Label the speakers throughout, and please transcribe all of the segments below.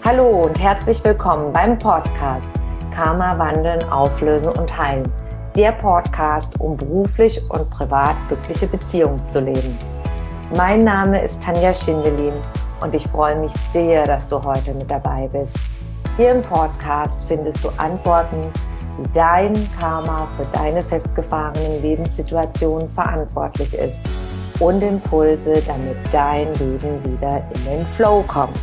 Speaker 1: Hallo und herzlich willkommen beim Podcast Karma wandeln, auflösen und heilen. Der Podcast, um beruflich und privat glückliche Beziehungen zu leben. Mein Name ist Tanja Schindelin und ich freue mich sehr, dass du heute mit dabei bist. Hier im Podcast findest du Antworten, wie dein Karma für deine festgefahrenen Lebenssituationen verantwortlich ist und Impulse, damit dein Leben wieder in den Flow kommt.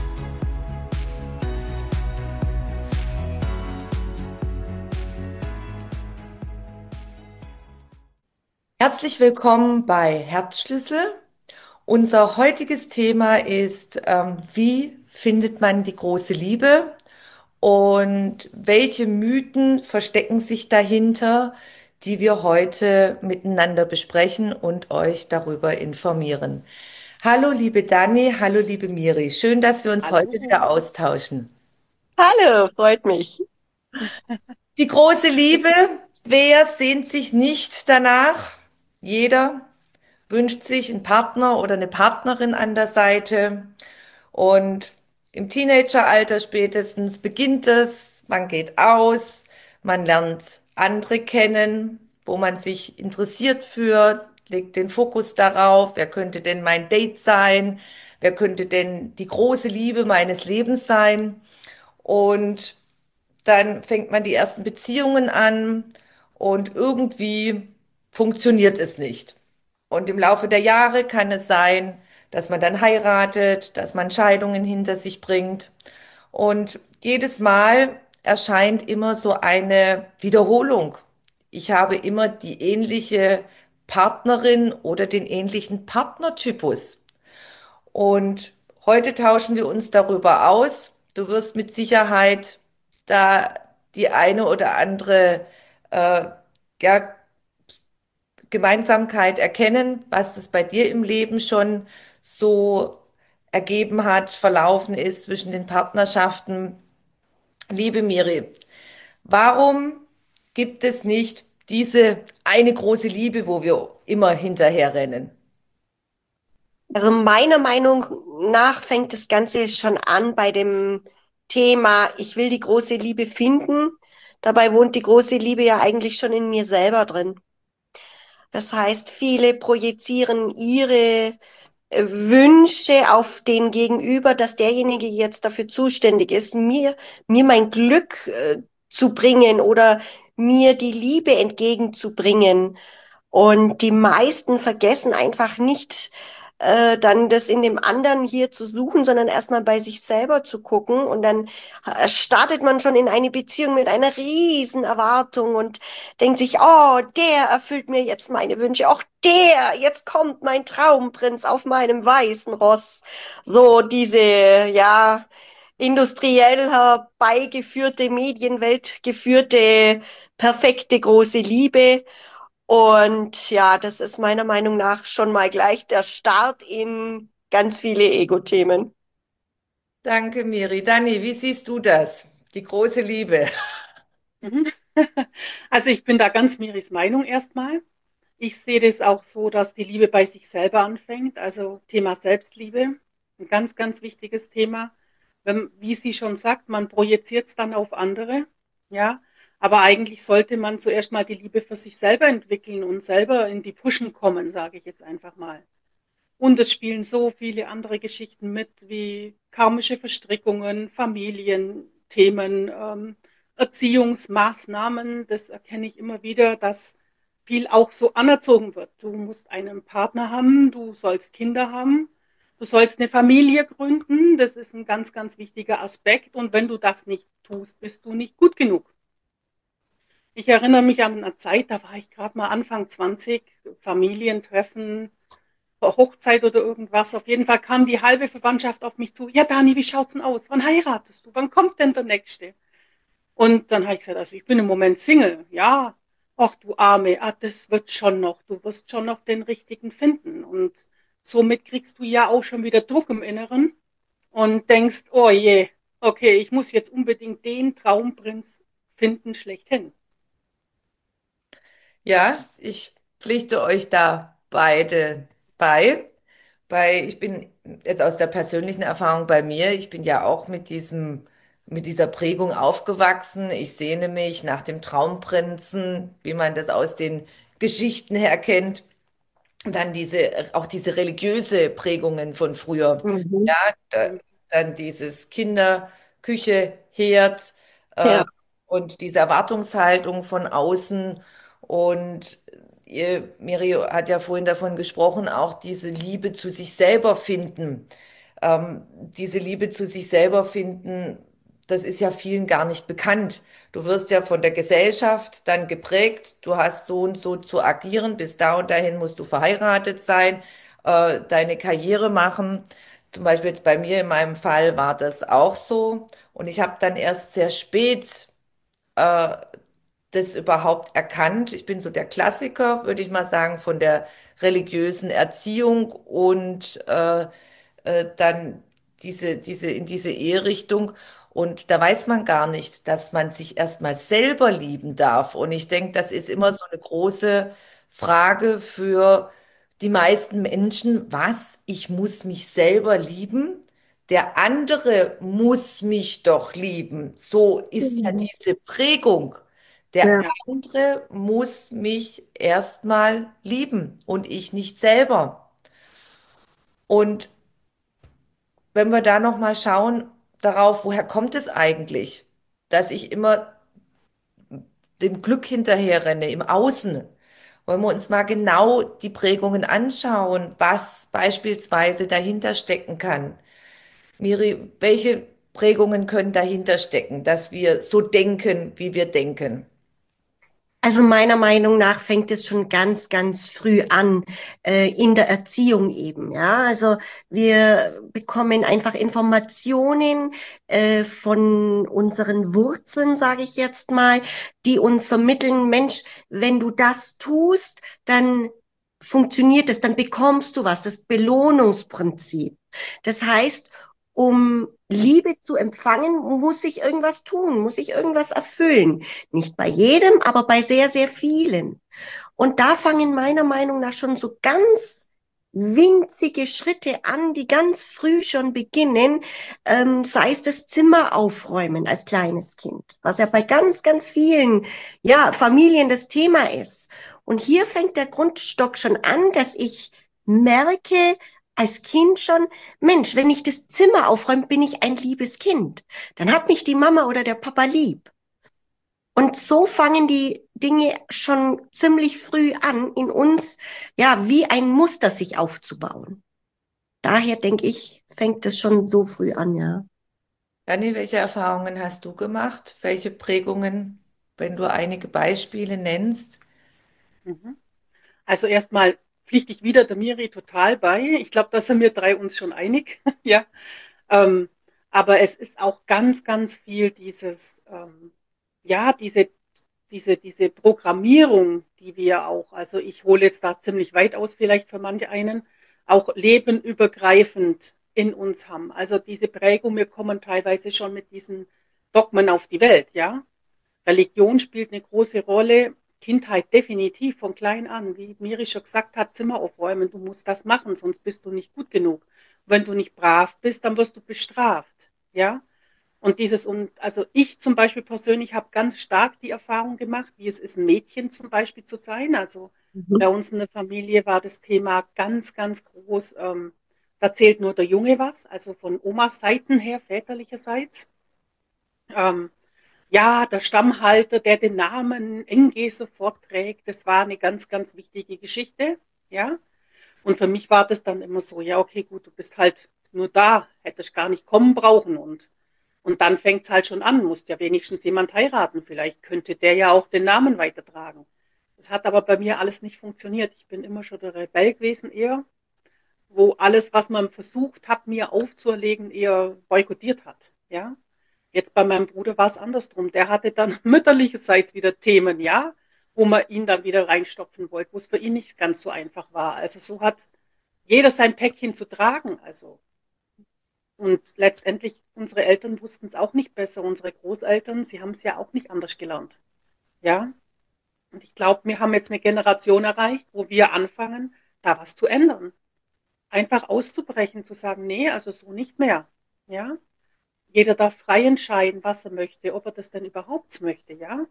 Speaker 1: Herzlich willkommen bei Herzschlüssel. Unser heutiges Thema ist, wie findet man die große Liebe und welche Mythen verstecken sich dahinter, die wir heute miteinander besprechen und euch darüber informieren. Hallo liebe Dani, hallo liebe Miri, schön, dass wir uns heute
Speaker 2: Hallo.
Speaker 1: wieder austauschen.
Speaker 2: Hallo, freut mich.
Speaker 1: Die große Liebe, wer sehnt sich nicht danach? Jeder wünscht sich einen Partner oder eine Partnerin an der Seite. Und im Teenageralter spätestens beginnt es. Man geht aus, man lernt andere kennen, wo man sich interessiert für, legt den Fokus darauf, wer könnte denn mein Date sein? Wer könnte denn die große Liebe meines Lebens sein? Und dann fängt man die ersten Beziehungen an und irgendwie funktioniert es nicht. Und im Laufe der Jahre kann es sein, dass man dann heiratet, dass man Scheidungen hinter sich bringt. Und jedes Mal erscheint immer so eine Wiederholung. Ich habe immer die ähnliche Partnerin oder den ähnlichen Partnertypus. Und heute tauschen wir uns darüber aus. Du wirst mit Sicherheit da die eine oder andere äh, ja, Gemeinsamkeit erkennen, was es bei dir im Leben schon so ergeben hat, verlaufen ist zwischen den Partnerschaften. Liebe Miri, warum gibt es nicht diese eine große Liebe, wo wir immer hinterherrennen?
Speaker 2: Also meiner Meinung nach fängt das Ganze schon an bei dem Thema, ich will die große Liebe finden. Dabei wohnt die große Liebe ja eigentlich schon in mir selber drin. Das heißt, viele projizieren ihre Wünsche auf den Gegenüber, dass derjenige jetzt dafür zuständig ist, mir mein Glück zu bringen oder mir die Liebe entgegenzubringen. Und die meisten vergessen einfach nicht, dann das in dem anderen hier zu suchen, sondern erstmal bei sich selber zu gucken. Und dann startet man schon in eine Beziehung mit einer riesen Erwartung und denkt sich, oh, der erfüllt mir jetzt meine Wünsche, auch der, jetzt kommt mein Traumprinz auf meinem weißen Ross. So diese, ja, industriell herbeigeführte, Medienwelt geführte, perfekte große Liebe. Und ja, das ist meiner Meinung nach schon mal gleich der Start in ganz viele Ego-Themen.
Speaker 1: Danke, Miri. Dani, wie siehst du das? Die große Liebe.
Speaker 3: Mhm. Also ich bin da ganz Miris Meinung erstmal. Ich sehe das auch so, dass die Liebe bei sich selber anfängt. Also Thema Selbstliebe, ein ganz, ganz wichtiges Thema. Wie sie schon sagt, man projiziert es dann auf andere. Ja, aber eigentlich sollte man zuerst mal die Liebe für sich selber entwickeln und selber in die Pushen kommen, sage ich jetzt einfach mal. Und es spielen so viele andere Geschichten mit, wie karmische Verstrickungen, Familienthemen, Erziehungsmaßnahmen. Das erkenne ich immer wieder, dass viel auch so anerzogen wird. Du musst einen Partner haben, du sollst Kinder haben, du sollst eine Familie gründen. Das ist ein ganz, ganz wichtiger Aspekt. Und wenn du das nicht tust, bist du nicht gut genug. Ich erinnere mich an eine Zeit, da war ich gerade mal Anfang 20, Familientreffen, Hochzeit oder irgendwas. Auf jeden Fall kam die halbe Verwandtschaft auf mich zu. Ja, Dani, wie schaut's denn aus? Wann heiratest du? Wann kommt denn der Nächste? Und dann habe ich gesagt, also ich bin im Moment Single. Ja, ach du Arme, das wird schon noch. Du wirst schon noch den richtigen finden. Und somit kriegst du ja auch schon wieder Druck im Inneren und denkst, oh je, okay, ich muss jetzt unbedingt den Traumprinz finden, schlechthin.
Speaker 1: Ja, ich pflichte euch da beide bei, weil ich bin jetzt aus der persönlichen Erfahrung bei mir, ich bin ja auch mit diesem mit dieser Prägung aufgewachsen. Ich sehne mich nach dem Traumprinzen, wie man das aus den Geschichten her kennt. Und dann auch diese religiöse Prägungen von früher.
Speaker 2: Mhm.
Speaker 1: Ja, dann dieses Kinder, Küche, Herd, äh,
Speaker 2: Ja.
Speaker 1: und diese Erwartungshaltung von außen. Und Miri hat ja vorhin davon gesprochen, auch diese Liebe zu sich selber finden. Diese Liebe zu sich selber finden, das ist ja vielen gar nicht bekannt. Du wirst ja von der Gesellschaft dann geprägt, du hast so und so zu agieren, bis da und dahin musst du verheiratet sein, deine Karriere machen. Zum Beispiel jetzt bei mir in meinem Fall war das auch so. Und ich habe dann erst sehr spät das überhaupt erkannt. Ich bin so der Klassiker, würde ich mal sagen, von der religiösen Erziehung und dann in diese Eherichtung. Und da weiß man gar nicht, dass man sich erstmal selber lieben darf. Und ich denke, das ist immer so eine große Frage für die meisten Menschen. Was? Ich muss mich selber lieben? Der andere muss mich doch lieben. So ist ja
Speaker 2: Mhm.
Speaker 1: diese Prägung. Der
Speaker 2: Ja.
Speaker 3: Ja.
Speaker 1: andere muss mich erstmal lieben und ich nicht selber. Und wenn wir da noch mal schauen darauf, woher kommt es eigentlich, dass ich immer dem Glück hinterherrenne im Außen, wollen wir uns mal genau die Prägungen anschauen, was beispielsweise dahinter stecken kann. Miri, welche Prägungen können dahinter stecken, dass wir so denken, wie wir denken?
Speaker 2: Also meiner Meinung nach fängt es schon ganz, ganz früh an, in der Erziehung eben. Ja, also wir bekommen einfach Informationen von unseren Wurzeln, sage ich jetzt mal, die uns vermitteln, Mensch, wenn du das tust, dann funktioniert es, dann bekommst du was, das Belohnungsprinzip. Das heißt, um Liebe zu empfangen, muss ich irgendwas tun, muss ich irgendwas erfüllen. Nicht bei jedem, aber bei sehr, sehr vielen. Und da fangen meiner Meinung nach schon so ganz winzige Schritte an, die ganz früh schon beginnen, sei es das Zimmer aufräumen als kleines Kind, was ja bei ganz, ganz vielen, ja, Familien das Thema ist. Und hier fängt der Grundstock schon an, dass ich merke, als Kind schon, Mensch, wenn ich das Zimmer aufräume, bin ich ein liebes Kind. Dann hat mich die Mama oder der Papa lieb. Und so fangen die Dinge schon ziemlich früh an, in uns, ja, wie ein Muster sich aufzubauen. Daher denke ich, fängt es schon so früh an, ja.
Speaker 1: Dani, welche Erfahrungen hast du gemacht? Welche Prägungen, wenn du einige Beispiele nennst?
Speaker 3: Mhm. Also erstmal pflichte ich wieder der Miri total bei. Ich glaube, da sind wir drei uns schon einig. Ja. Ähm, aber es ist auch ganz, ganz viel ja, diese Programmierung, die wir auch, also ich hole jetzt da ziemlich weit aus, vielleicht für manche einen, auch lebenübergreifend in uns haben. Also diese Prägung, wir kommen teilweise schon mit diesen Dogmen auf die Welt, ja. Religion spielt eine große Rolle. Kindheit definitiv von klein an. Wie Miri schon gesagt hat, Zimmer aufräumen. Du musst das machen, sonst bist du nicht gut genug. Wenn du nicht brav bist, dann wirst du bestraft. Ja? Also ich zum Beispiel persönlich habe ganz stark die Erfahrung gemacht, wie es ist, ein Mädchen zum Beispiel zu sein. Also bei
Speaker 2: Mhm.
Speaker 3: uns in der Familie war das Thema ganz, ganz groß. Da zählt nur der Junge was, also von Omas Seiten her, väterlicherseits. Ähm, ja, der Stammhalter, der den Namen Engese vorträgt, das war eine ganz, ganz wichtige Geschichte. Ja, und für mich war das dann immer so, ja, okay, gut, du bist halt nur da, hättest gar nicht kommen brauchen. Und dann fängt es halt schon an, musst ja wenigstens jemand heiraten. Vielleicht könnte der ja auch den Namen weitertragen. Das hat aber bei mir alles nicht funktioniert. Ich bin immer schon der Rebell gewesen eher, wo alles, was man versucht hat, mir aufzuerlegen, eher boykottiert hat. Ja, jetzt bei meinem Bruder war es andersrum. Der hatte dann mütterlicherseits wieder Themen, ja, wo man ihn dann wieder reinstopfen wollte, wo es für ihn nicht ganz so einfach war. Also so hat jeder sein Päckchen zu tragen. Also und letztendlich unsere Eltern wussten es auch nicht besser. Unsere Großeltern, sie haben es ja auch nicht anders gelernt. Ja, und ich glaube, wir haben jetzt eine Generation erreicht, wo wir anfangen, da was zu ändern. Einfach auszubrechen, zu sagen, nee, also so nicht mehr. Ja, Jeder darf frei entscheiden, was er möchte, ob er das denn überhaupt möchte, ja.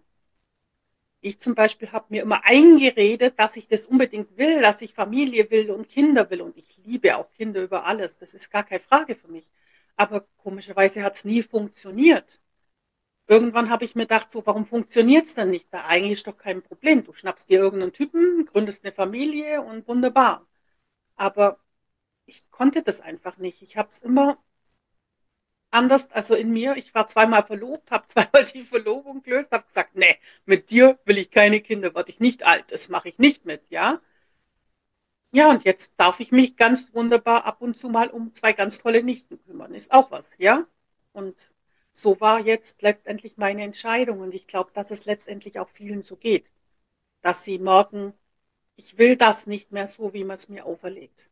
Speaker 3: Ich zum Beispiel habe mir immer eingeredet, dass ich das unbedingt will, dass ich Familie will und Kinder will. Und ich liebe auch Kinder über alles. Das ist gar keine Frage für mich. Aber komischerweise hat es nie funktioniert. Irgendwann habe ich mir gedacht, so, warum funktioniert es denn nicht? Da eigentlich ist doch kein Problem. Du schnappst dir irgendeinen Typen, gründest eine Familie und wunderbar. Aber ich konnte das einfach nicht. Ich habe es immer anders, also in mir. Ich war zweimal verlobt, habe zweimal die Verlobung gelöst, habe gesagt, nee, mit dir will ich keine Kinder, werde ich nicht alt, das mache ich nicht mit, ja. Ja, und jetzt darf ich mich ganz wunderbar ab und zu mal um zwei ganz tolle Nichten kümmern. Ist auch was, ja. Und so war jetzt letztendlich meine Entscheidung. Und ich glaube, dass es letztendlich auch vielen so geht, dass sie merken, ich will das nicht mehr so, wie man es mir auferlegt.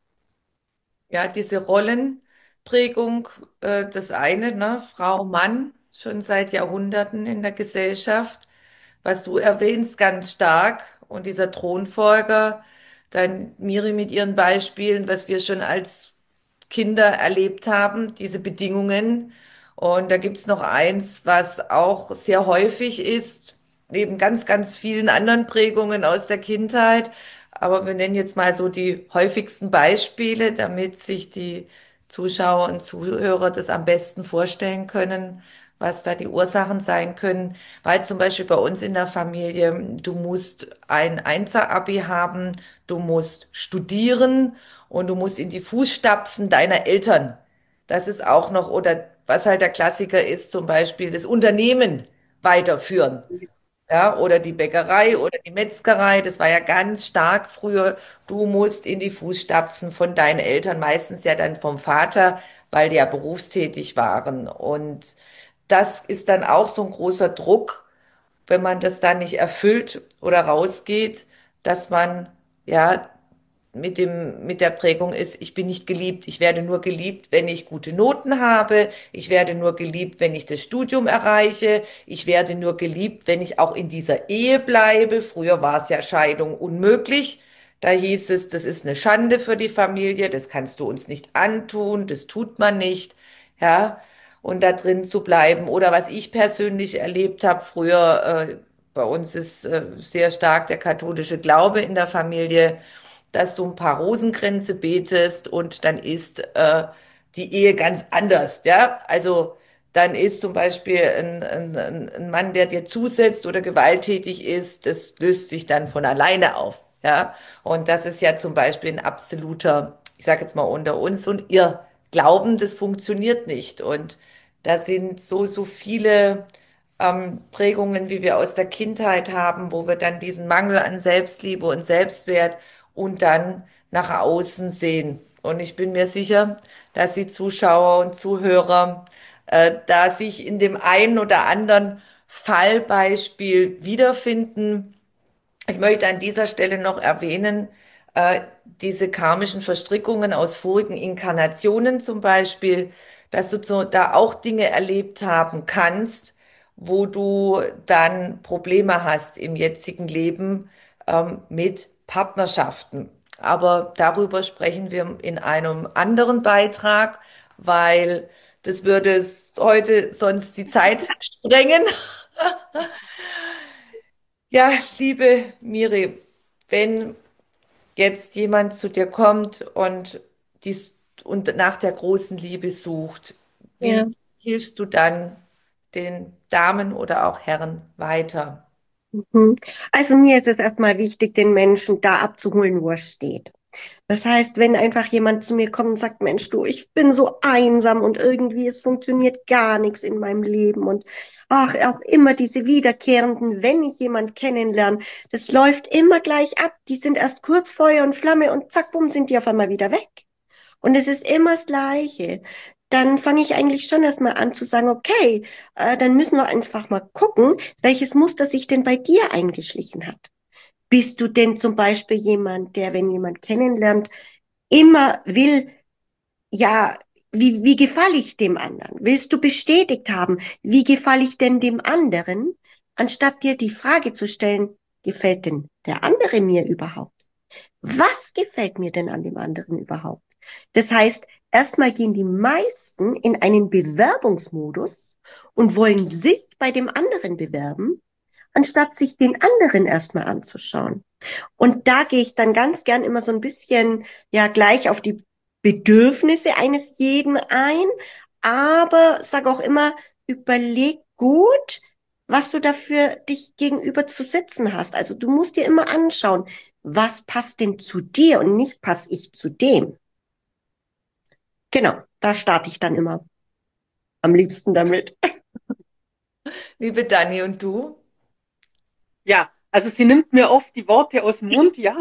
Speaker 1: Ja, diese Rollenprägung, das eine, ne, Frau, Mann, schon seit Jahrhunderten in der Gesellschaft, was du erwähnst, ganz stark. Und dieser Thronfolger, dann Miri mit ihren Beispielen, was wir schon als Kinder erlebt haben, diese Bedingungen. Und da gibt's noch eins, was auch sehr häufig ist, neben ganz, ganz vielen anderen Prägungen aus der Kindheit. Aber wir nennen jetzt mal so die häufigsten Beispiele, damit sich die Zuschauer und Zuhörer das am besten vorstellen können, was da die Ursachen sein können. Weil zum Beispiel bei uns in der Familie, du musst ein Einser-Abi haben, du musst studieren und du musst in die Fußstapfen deiner Eltern. Das ist auch noch, oder was halt der Klassiker ist, zum Beispiel das Unternehmen weiterführen. Ja, oder die Bäckerei oder die Metzgerei, das war ja ganz stark früher. Du musst in die Fußstapfen von deinen Eltern, meistens ja dann vom Vater, weil die ja berufstätig waren. Und das ist dann auch so ein großer Druck, wenn man das dann nicht erfüllt oder rausgeht, dass man ja mit der Prägung ist, ich bin nicht geliebt. Ich werde nur geliebt, wenn ich gute Noten habe. Ich werde nur geliebt, wenn ich das Studium erreiche. Ich werde nur geliebt, wenn ich auch in dieser Ehe bleibe. Früher war es ja Scheidung unmöglich. Da hieß es, das ist eine Schande für die Familie. Das kannst du uns nicht antun. Das tut man nicht. Ja. Und da drin zu bleiben. Oder was ich persönlich erlebt habe früher, bei uns ist sehr stark der katholische Glaube in der Familie, dass du ein paar Rosenkränze betest und dann ist die Ehe ganz anders, ja. Also dann ist zum Beispiel ein Mann, der dir zusetzt oder gewalttätig ist, das löst sich dann von alleine auf, ja. Und das ist ja zum Beispiel ein absoluter, ich sage jetzt mal unter uns, und ihr Glauben, das funktioniert nicht. Und da sind so viele Prägungen, wie wir aus der Kindheit haben, wo wir dann diesen Mangel an Selbstliebe und Selbstwert und dann nach außen sehen. Und ich bin mir sicher, dass die Zuschauer und Zuhörer da sich in dem einen oder anderen Fallbeispiel wiederfinden. Ich möchte an dieser Stelle noch erwähnen, diese karmischen Verstrickungen aus vorigen Inkarnationen zum Beispiel, dass du da auch Dinge erlebt haben kannst, wo du dann Probleme hast im jetzigen Leben, mit Partnerschaften. Aber darüber sprechen wir in einem anderen Beitrag, weil das würde heute sonst die Zeit sprengen. Ja, liebe Miri, wenn jetzt jemand zu dir kommt und und nach der großen Liebe sucht, wie
Speaker 2: Ja.
Speaker 1: hilfst du dann den Damen oder auch Herren weiter?
Speaker 2: Mhm. Also mir ist es erstmal wichtig, den Menschen da abzuholen, wo er steht. Das heißt, wenn einfach jemand zu mir kommt und sagt, Mensch, du, ich bin so einsam und irgendwie es funktioniert gar nichts in meinem Leben und ach, auch immer diese wiederkehrenden, wenn ich jemand kennenlerne, das läuft immer gleich ab. Die sind erst kurz Feuer und Flamme und zack, bumm, sind die auf einmal wieder weg. Und es ist immer das Gleiche. Dann fange ich eigentlich schon erstmal an zu sagen, okay, dann müssen wir einfach mal gucken, welches Muster sich denn bei dir eingeschlichen hat. Bist du denn zum Beispiel jemand, der, wenn jemand kennenlernt, immer will, ja, wie gefalle ich dem anderen? Willst du bestätigt haben, wie gefalle ich denn dem anderen, anstatt dir die Frage zu stellen, gefällt denn der andere mir überhaupt? Was gefällt mir denn an dem anderen überhaupt? Das heißt, Erstmal gehen die meisten in einen Bewerbungsmodus und wollen sich bei dem anderen bewerben, anstatt sich den anderen erstmal anzuschauen. Und da gehe ich dann ganz gern immer so ein bisschen, ja, gleich auf die Bedürfnisse eines jeden ein, aber sage auch immer, überleg gut, was du dafür dich gegenüber zu sitzen hast. Also du musst dir immer anschauen, was passt denn zu dir und nicht passe ich zu dem. Genau, da starte ich dann immer am liebsten damit.
Speaker 1: Liebe Dani, und du?
Speaker 3: Ja, also sie nimmt mir oft die Worte aus dem Mund, ja.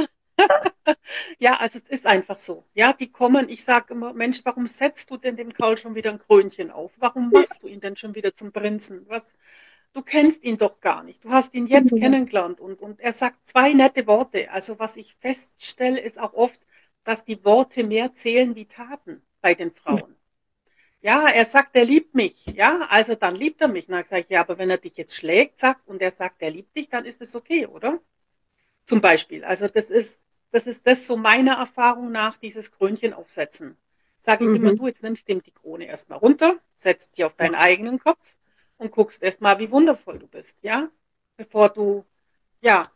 Speaker 3: Ja, also es ist einfach so. Ja, die kommen, ich sage immer, Mensch, warum setzt du denn dem Karl schon wieder ein Krönchen auf? Warum machst du ihn denn schon wieder zum Prinzen? Was? Du kennst ihn doch gar nicht. Du hast ihn jetzt kennengelernt und er sagt zwei nette Worte. Also was ich feststelle, ist auch oft, dass die Worte mehr zählen wie Taten bei den Frauen. Ja, er sagt, er liebt mich. Ja, also dann liebt er mich. Na, sage ich, ja, aber wenn er dich jetzt schlägt, sagt und er sagt, er liebt dich, dann ist es okay, oder? Zum Beispiel. Also das ist das so meiner Erfahrung nach, dieses Krönchen aufsetzen. Sage ich immer,
Speaker 2: Mhm.
Speaker 3: du, jetzt nimmst dem die Krone erstmal runter, setzt sie auf
Speaker 2: Ja,
Speaker 3: deinen eigenen Kopf und guckst erstmal, wie wundervoll du bist, ja? Bevor du, ja,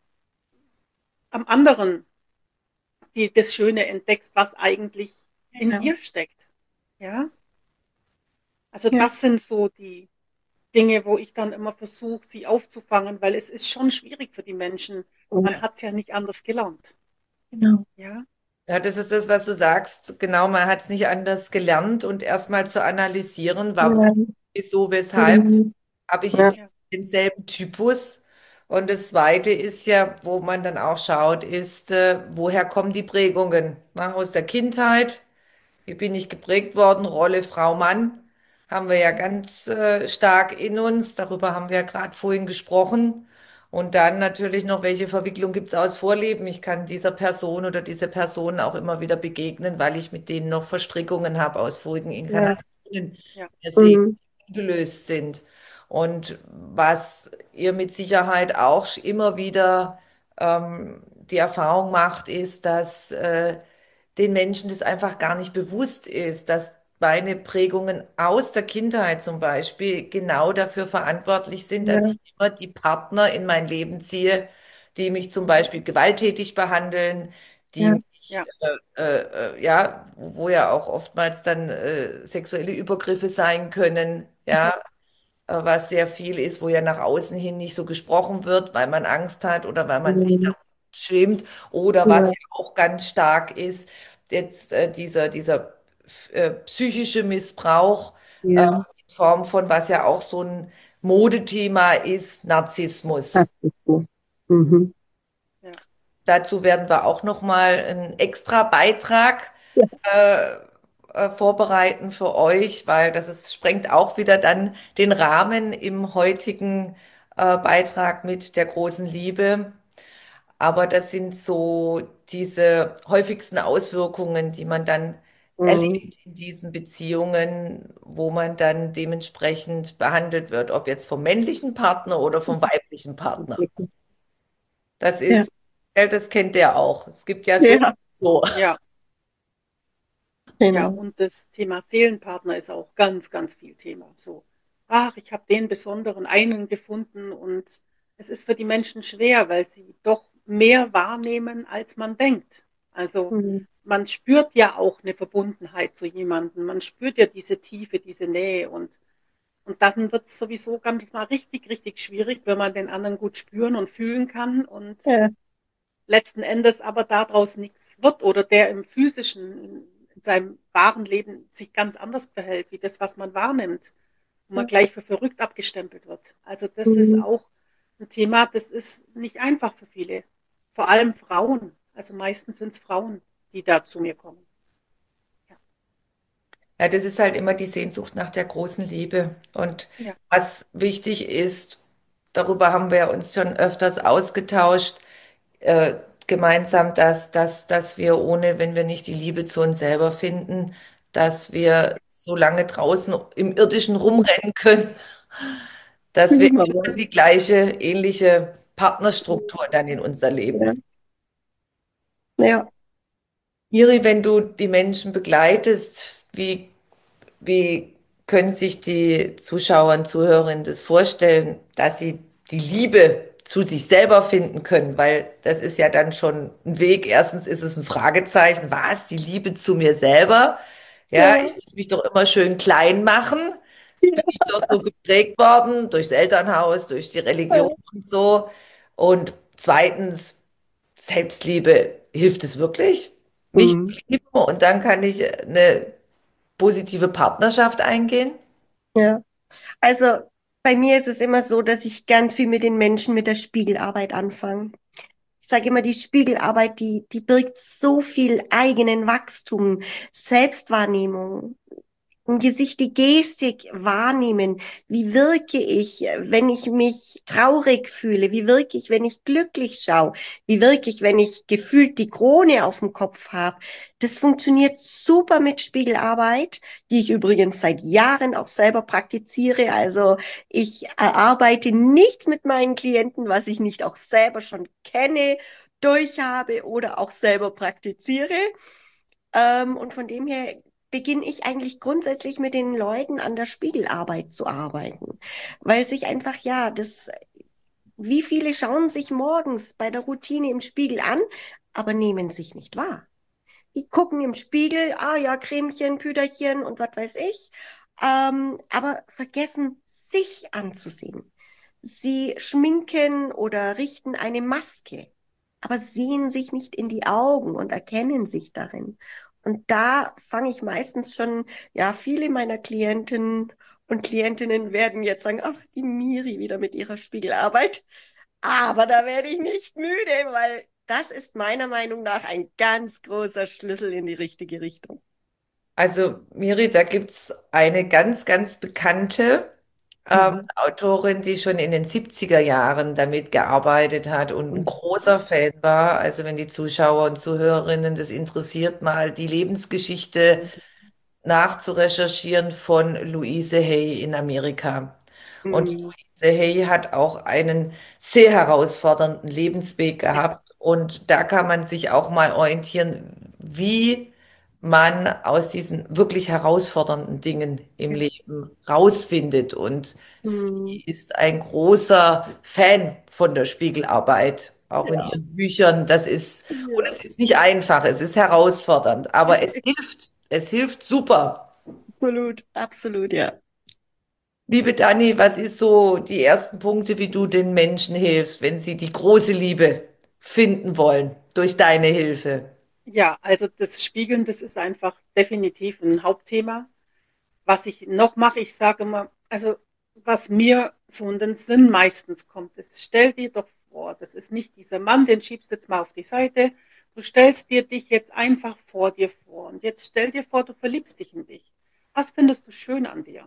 Speaker 3: am anderen das Schöne entdeckst, was eigentlich in
Speaker 2: ja,
Speaker 3: dir steckt, ja? Also
Speaker 2: ja,
Speaker 3: das sind so die Dinge, wo ich dann immer versuche, sie aufzufangen, weil es ist schon schwierig für die Menschen. Man
Speaker 2: ja,
Speaker 3: hat es ja nicht anders gelernt,
Speaker 2: genau.
Speaker 3: ja?
Speaker 1: Ja, das ist das, was du sagst. Genau, man hat es nicht anders gelernt und erstmal zu analysieren, warum,
Speaker 2: Ja,
Speaker 1: wieso, weshalb
Speaker 2: mhm.
Speaker 1: habe ich immer
Speaker 2: Ja,
Speaker 3: Ja,
Speaker 1: denselben Typus. Und das Zweite ist ja, wo man dann auch schaut, ist, woher kommen die Prägungen? Na, aus der Kindheit. Wie bin ich geprägt worden? Rolle Frau, Mann haben wir ja ganz stark in uns. Darüber haben wir ja gerade vorhin gesprochen. Und dann natürlich noch, welche Verwicklung gibt es aus Vorleben? Ich kann dieser Person oder dieser Person auch immer wieder begegnen, weil ich mit denen noch Verstrickungen habe aus vorigen
Speaker 2: ja,
Speaker 1: Inkarnationen,
Speaker 3: ja,
Speaker 1: die sehr
Speaker 2: mhm.
Speaker 1: gelöst sind. Und was ihr mit Sicherheit auch immer wieder die Erfahrung macht, ist, dass den Menschen das einfach gar nicht bewusst ist, dass meine Prägungen aus der Kindheit zum Beispiel genau dafür verantwortlich sind, dass
Speaker 2: Ja,
Speaker 1: ich immer die Partner in mein Leben ziehe, die mich zum Beispiel gewalttätig behandeln, die
Speaker 2: ja,
Speaker 1: mich,
Speaker 3: ja,
Speaker 1: ja, wo ja auch oftmals dann sexuelle Übergriffe sein können, ja, was sehr viel ist, wo ja nach außen hin nicht so gesprochen wird, weil man Angst hat oder weil man sich da
Speaker 2: mhm.
Speaker 1: schämt oder was
Speaker 2: Ja,
Speaker 1: ja auch ganz stark ist, jetzt dieser psychische Missbrauch
Speaker 2: ja,
Speaker 1: in Form von, was ja auch so ein Modethema ist, Narzissmus.
Speaker 2: das ist so. Mhm.
Speaker 3: ja.
Speaker 1: Dazu werden wir auch noch mal einen extra Beitrag
Speaker 2: Ja.
Speaker 1: äh, vorbereiten für euch, weil sprengt auch wieder dann den Rahmen im heutigen Beitrag mit der großen Liebe. Aber das sind so diese häufigsten Auswirkungen, die man dann
Speaker 2: Mhm.
Speaker 1: erlebt in diesen Beziehungen, wo man dann dementsprechend behandelt wird, ob jetzt vom männlichen Partner oder vom weiblichen Partner. Das
Speaker 2: Ja,
Speaker 1: ist, ja, das kennt der auch. Es gibt ja so,
Speaker 2: ja,
Speaker 1: so.
Speaker 3: Ja, ja,
Speaker 2: genau.
Speaker 3: und das Thema Seelenpartner ist auch ganz, ganz viel Thema. So, ach, ich habe den besonderen einen gefunden und es ist für die Menschen schwer, weil sie doch mehr wahrnehmen, als man denkt. Also
Speaker 2: Mhm.
Speaker 3: man spürt ja auch eine Verbundenheit zu jemandem, man spürt ja diese Tiefe, diese Nähe und dann wird es sowieso ganz mal richtig, richtig schwierig, wenn man den anderen gut spüren und fühlen kann und
Speaker 2: Ja,
Speaker 3: letzten Endes aber daraus nichts wird oder der im physischen, in seinem wahren Leben sich ganz anders verhält, wie das, was man wahrnimmt, wo man
Speaker 2: ja.
Speaker 3: gleich für verrückt abgestempelt wird. Also das ist
Speaker 2: Mhm.
Speaker 3: auch ein Thema, das ist nicht einfach für viele. Vor allem Frauen. Also meistens sind es Frauen, die da zu mir kommen. Ja,
Speaker 1: Ja, das ist halt immer die Sehnsucht nach der großen Liebe. Und
Speaker 3: ja.
Speaker 1: was wichtig ist, darüber haben wir uns schon öfters ausgetauscht, äh, gemeinsam, dass wir ohne, wenn wir nicht die Liebe zu uns selber finden, dass wir so lange draußen im Irdischen rumrennen können, dass wir
Speaker 2: Prima,
Speaker 1: immer die gleiche, ähnliche Partnerstruktur dann in unser Leben.
Speaker 2: ja, ja,
Speaker 1: Miri, wenn du die Menschen begleitest, Wie, wie können sich die Zuschauer und Zuhörerinnen das vorstellen, dass sie die Liebe zu sich selber finden können? Weil das ist ja dann schon ein Weg. Erstens ist es ein Fragezeichen. Was? Die Liebe zu mir selber? Ja,
Speaker 2: Ja,
Speaker 1: ich muss mich doch immer schön klein machen. Das bin ich
Speaker 2: ja,
Speaker 1: doch so geprägt worden durchs Elternhaus, durch die Religion und so. Und zweitens, Selbstliebe, hilft es wirklich, mich zu
Speaker 2: mhm.
Speaker 1: lieben? Und dann kann ich eine positive Partnerschaft eingehen?
Speaker 2: Ja. Also bei mir ist es immer so, dass ich ganz viel mit den Menschen mit der Spiegelarbeit anfange. Ich sage immer, die Spiegelarbeit, die birgt so viel eigenen Wachstum, Selbstwahrnehmung. Im Gesicht die Gestik wahrnehmen. Wie wirke ich, wenn ich mich traurig fühle? Wie wirke ich, wenn ich glücklich schaue? Wie wirke ich, wenn ich gefühlt die Krone auf dem Kopf habe? Das funktioniert super mit Spiegelarbeit, die ich übrigens seit Jahren auch selber praktiziere. Also ich erarbeite nichts mit meinen Klienten, was ich nicht auch selber schon kenne, durchhabe oder auch selber praktiziere. Und von dem her beginne ich eigentlich grundsätzlich mit den Leuten an der Spiegelarbeit zu arbeiten, weil sich einfach, ja, wie viele schauen sich morgens bei der Routine im Spiegel an, aber nehmen sich nicht wahr. Die gucken im Spiegel, ah ja, Cremchen, Püderchen und was weiß ich, aber vergessen, sich anzusehen. Sie schminken oder richten eine Maske, aber sehen sich nicht in die Augen und erkennen sich darin. Und da fange ich meistens schon, ja, viele meiner Klienten und Klientinnen werden jetzt sagen, ach, die Miri wieder mit ihrer Spiegelarbeit. Aber da werde ich nicht müde, weil das ist meiner Meinung nach ein ganz großer Schlüssel in die richtige Richtung.
Speaker 1: Also, Miri, da gibt's eine ganz, ganz bekannte
Speaker 2: Mhm.
Speaker 1: Autorin, die schon in den 70er Jahren damit gearbeitet hat und ein großer Fan war. Also, wenn die Zuschauer und Zuhörerinnen das interessiert, mal die Lebensgeschichte nachzurecherchieren von Louise Hay in Amerika. Und
Speaker 2: Mhm.
Speaker 1: Louise Hay hat auch einen sehr herausfordernden Lebensweg gehabt. Und da kann man sich auch mal orientieren, wie man aus diesen wirklich herausfordernden Dingen im
Speaker 2: Ja.
Speaker 1: Leben rausfindet. Und sie
Speaker 2: Mhm.
Speaker 1: ist ein großer Fan von der Spiegelarbeit, auch in
Speaker 2: Ja.
Speaker 1: ihren Büchern. Und
Speaker 2: Ja.
Speaker 1: es ist nicht einfach, es ist herausfordernd, aber es hilft. Es hilft super.
Speaker 2: Absolut, absolut, ja.
Speaker 1: Liebe Dani, was ist so die ersten Punkte, wie du den Menschen hilfst, wenn sie die große Liebe finden wollen durch deine Hilfe?
Speaker 3: Ja, also das Spiegeln, das ist einfach definitiv ein Hauptthema. Was ich noch mache, ich sage immer, also was mir so in den Sinn meistens kommt, ist, stell dir doch vor, das ist nicht dieser Mann, den schiebst du jetzt mal auf die Seite. Du stellst dir dich jetzt einfach vor dir vor. Und jetzt stell dir vor, du verliebst dich in dich. Was findest du schön an dir?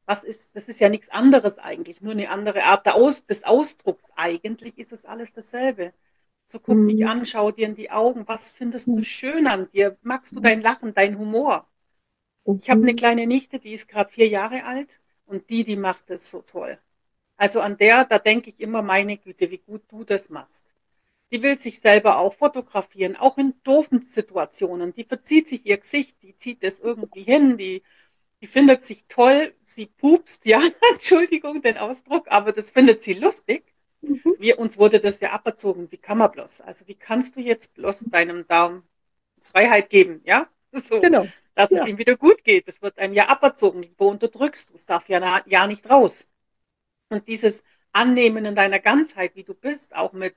Speaker 3: Das ist ja nichts anderes eigentlich, nur eine andere Art des Ausdrucks. Eigentlich ist es alles dasselbe. So guck dich
Speaker 2: Mhm.
Speaker 3: an, schau dir in die Augen. Was findest du
Speaker 2: Mhm.
Speaker 3: schön an dir? Magst du dein Lachen, dein Humor? Ich habe eine
Speaker 2: Mhm.
Speaker 3: kleine Nichte, die ist gerade 4 Jahre alt und die macht es so toll. Also an der, da denke ich immer, meine Güte, wie gut du das machst. Die will sich selber auch fotografieren, auch in doofen Situationen. Die verzieht sich ihr Gesicht, die zieht es irgendwie hin, die findet sich toll, sie pupst, ja, Entschuldigung den Ausdruck, aber das findet sie lustig.
Speaker 2: Mhm.
Speaker 3: Uns wurde das ja aberzogen. Wie kann man bloß? Also wie kannst du jetzt bloß deinem Daumen Freiheit geben, ja? So,
Speaker 2: Genau.
Speaker 3: dass es
Speaker 2: Ja.
Speaker 3: ihm wieder gut geht. Es wird einem ja aberzogen, lieber unterdrückst du. Es darf ja nicht raus. Und dieses Annehmen in deiner Ganzheit, wie du bist, auch mit,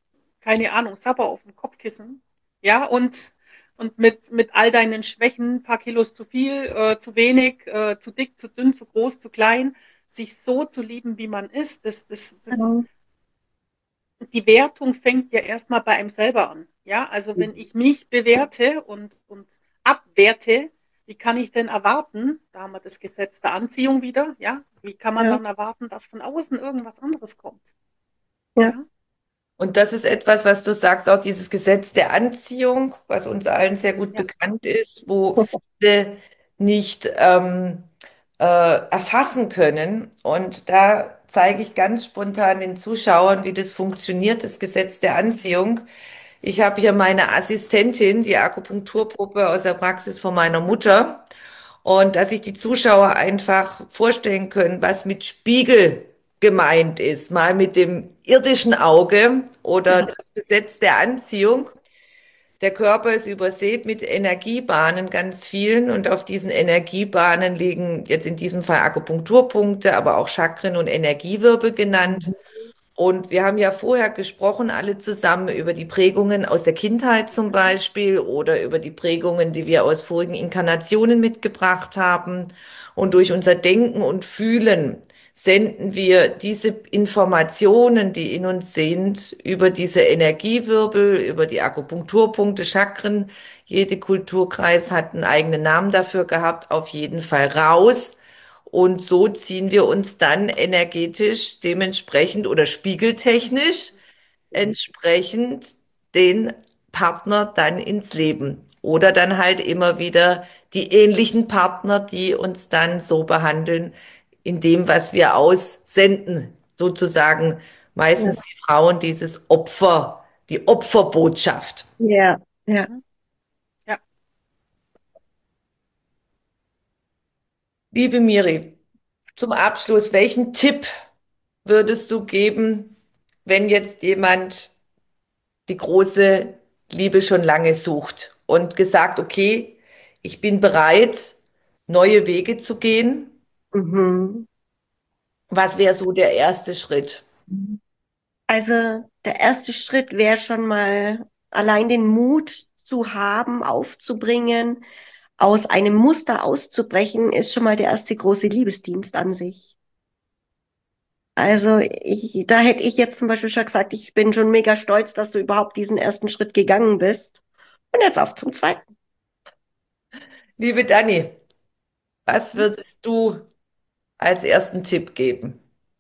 Speaker 3: keine Ahnung, Sabber auf dem Kopfkissen, ja, und mit all deinen Schwächen, ein paar Kilos zu viel, zu wenig, zu dick, zu dünn, zu groß, zu klein, sich so zu lieben, wie man ist,
Speaker 2: Genau.
Speaker 3: die Wertung fängt ja erstmal bei einem selber an. Ja, also wenn ich mich bewerte und abwerte, wie kann ich denn erwarten, da haben wir das Gesetz der Anziehung wieder, ja, wie kann man
Speaker 2: Ja.
Speaker 3: dann erwarten, dass von außen irgendwas anderes kommt?
Speaker 2: Ja.
Speaker 3: Ja,
Speaker 1: Und das ist etwas, was du sagst, auch dieses Gesetz der Anziehung, was uns allen sehr gut
Speaker 3: ja,
Speaker 1: bekannt ist, wo viele nicht erfassen können. Und da zeige ich ganz spontan den Zuschauern, wie das funktioniert, das Gesetz der Anziehung. Ich habe hier meine Assistentin, die Akupunkturpuppe aus der Praxis von meiner Mutter. Und dass sich die Zuschauer einfach vorstellen können, was mit Spiegel gemeint ist, mal mit dem irdischen Auge oder
Speaker 2: Ja.
Speaker 1: das Gesetz der Anziehung. Der Körper ist übersät mit Energiebahnen, ganz vielen. Und auf diesen Energiebahnen liegen jetzt in diesem Fall Akupunkturpunkte, aber auch Chakren und Energiewirbel genannt. Und wir haben ja vorher gesprochen, alle zusammen, über die Prägungen aus der Kindheit zum Beispiel oder über die Prägungen, die wir aus vorigen Inkarnationen mitgebracht haben. Und durch unser Denken und Fühlen senden wir diese Informationen, die in uns sind, über diese Energiewirbel, über die Akupunkturpunkte, Chakren. Jede Kulturkreis hat einen eigenen Namen dafür gehabt, auf jeden Fall raus. Und so ziehen wir uns dann energetisch dementsprechend oder spiegeltechnisch entsprechend den Partner dann ins Leben. Oder dann halt immer wieder die ähnlichen Partner, die uns dann so behandeln, in dem, was wir aussenden. Sozusagen meistens
Speaker 2: Ja.
Speaker 1: die Frauen dieses Opfer, die Opferbotschaft.
Speaker 2: Ja. Ja.
Speaker 3: Mhm. Ja,
Speaker 1: Liebe Miri, zum Abschluss, welchen Tipp würdest du geben, wenn jetzt jemand die große Liebe schon lange sucht und gesagt, okay, ich bin bereit, neue Wege zu gehen?
Speaker 2: Mhm.
Speaker 1: Was wäre so der erste Schritt?
Speaker 2: Also der erste Schritt wäre schon mal allein den Mut zu haben, aufzubringen, aus einem Muster auszubrechen, ist schon mal der erste große Liebesdienst an sich. Also da hätte ich jetzt zum Beispiel schon gesagt, ich bin schon mega stolz, dass du überhaupt diesen ersten Schritt gegangen bist. Und jetzt auf zum zweiten.
Speaker 1: Liebe Dani, was würdest du als ersten Tipp geben?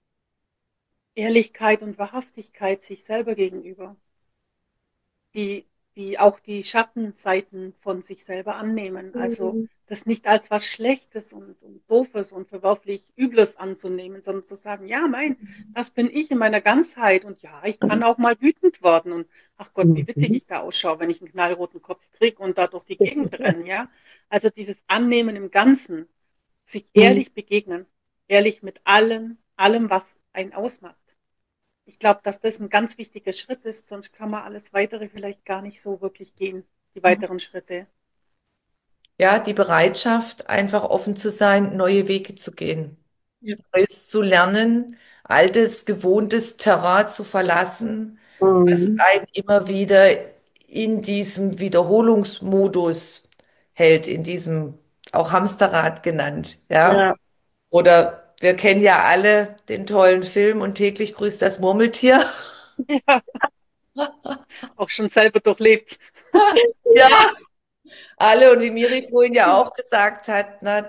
Speaker 3: Ehrlichkeit und Wahrhaftigkeit sich selber gegenüber, die, die auch die Schattenseiten von sich selber annehmen. Also
Speaker 2: Mhm.
Speaker 3: das nicht als was Schlechtes und Doofes und verwerflich Übles anzunehmen, sondern zu sagen, ja, das bin ich in meiner Ganzheit und ja, ich kann auch mal wütend werden und ach Gott, wie witzig
Speaker 2: Mhm.
Speaker 3: ich da ausschaue, wenn ich einen knallroten Kopf kriege und da durch die Gegend renne, ja. Also dieses Annehmen im Ganzen, sich
Speaker 2: Mhm.
Speaker 3: ehrlich begegnen, ehrlich mit allem, was einen ausmacht. Ich glaube, dass das ein ganz wichtiger Schritt ist, sonst kann man alles Weitere vielleicht gar nicht so wirklich gehen, die weiteren Schritte.
Speaker 1: Ja, die Bereitschaft, einfach offen zu sein, neue Wege zu gehen,
Speaker 2: Ja.
Speaker 1: Neues zu lernen, altes, gewohntes Terrain zu verlassen, was
Speaker 2: Mhm.
Speaker 1: einen immer wieder in diesem Wiederholungsmodus hält, in diesem auch Hamsterrad genannt, ja.
Speaker 2: Ja.
Speaker 1: Oder wir kennen ja alle den tollen Film und täglich grüßt das Murmeltier.
Speaker 3: Ja, auch schon selber durchlebt.
Speaker 1: Ja, alle, und wie Miri vorhin ja auch gesagt hat, ne,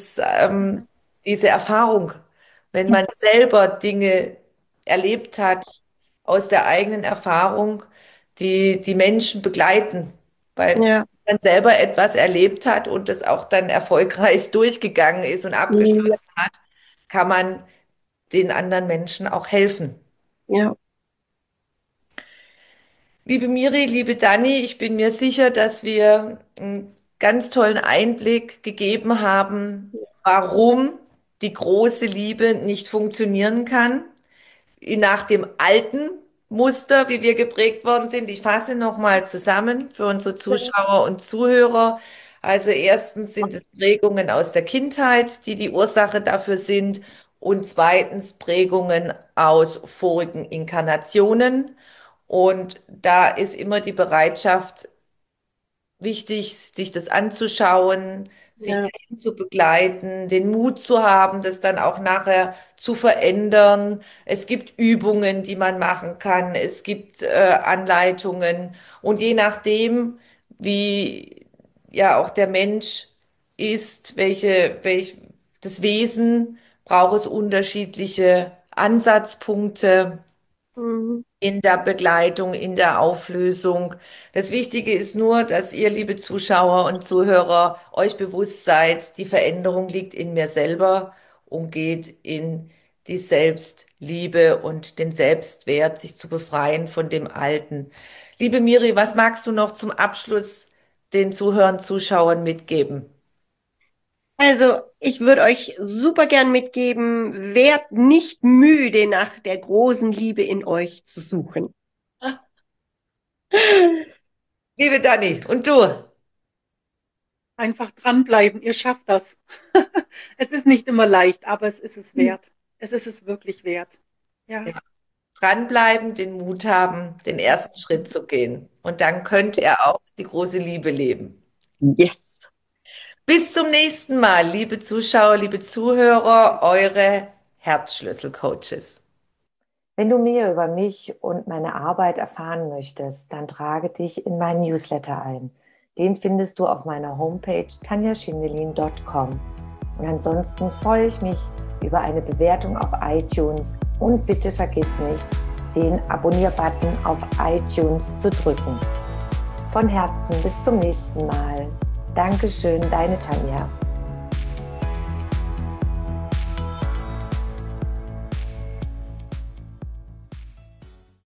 Speaker 1: diese Erfahrung, wenn man selber Dinge erlebt hat, aus der eigenen Erfahrung, die Menschen begleiten, weil
Speaker 2: Ja.
Speaker 1: man selber etwas erlebt hat und das auch dann erfolgreich durchgegangen ist und
Speaker 2: Ja.
Speaker 1: abgeschlossen hat, kann man den anderen Menschen auch helfen.
Speaker 2: Ja.
Speaker 1: Liebe Miri, liebe Dani, ich bin mir sicher, dass wir einen ganz tollen Einblick gegeben haben, warum die große Liebe nicht funktionieren kann, nach dem alten Muster, wie wir geprägt worden sind. Ich fasse nochmal zusammen für unsere Zuschauer und Zuhörer. Also erstens sind es Prägungen aus der Kindheit, die die Ursache dafür sind. Und zweitens Prägungen aus vorigen Inkarnationen. Und da ist immer die Bereitschaft wichtig, sich das anzuschauen, sich
Speaker 2: Ja.
Speaker 1: dahin zu begleiten, den Mut zu haben, das dann auch nachher zu verändern. Es gibt Übungen, die man machen kann. Es gibt Anleitungen. Und je nachdem, wie ja auch der Mensch ist, das Wesen, braucht es unterschiedliche Ansatzpunkte
Speaker 2: Mhm.
Speaker 1: in der Begleitung, in der Auflösung. Das Wichtige ist nur, dass ihr, liebe Zuschauer und Zuhörer, euch bewusst seid, die Veränderung liegt in mir selber und geht in die Selbstliebe und den Selbstwert, sich zu befreien von dem Alten. Liebe Miri, was magst du noch zum Abschluss den Zuhörern, Zuschauern mitgeben?
Speaker 2: Also, ich würde euch super gern mitgeben, werdet nicht müde, nach der großen Liebe in euch zu suchen.
Speaker 1: Liebe Dani, und du?
Speaker 3: Einfach dranbleiben, ihr schafft das. Es ist nicht immer leicht, aber es ist es wert. Es ist es wirklich wert. Ja,
Speaker 1: Ja. Dranbleiben, den Mut haben, den ersten Schritt zu gehen. Und dann könnt ihr auch die große Liebe leben.
Speaker 2: Yes.
Speaker 1: Bis zum nächsten Mal, liebe Zuschauer, liebe Zuhörer, eure Herzschlüssel-Coaches. Wenn du mehr über mich und meine Arbeit erfahren möchtest, dann trage dich in meinen Newsletter ein. Den findest du auf meiner Homepage tanjaschindelin.com. Und ansonsten freue ich mich über eine Bewertung auf iTunes und bitte vergiss nicht, den Abonnier-Button auf iTunes zu drücken. Von Herzen bis zum nächsten Mal. Dankeschön, deine Tanja.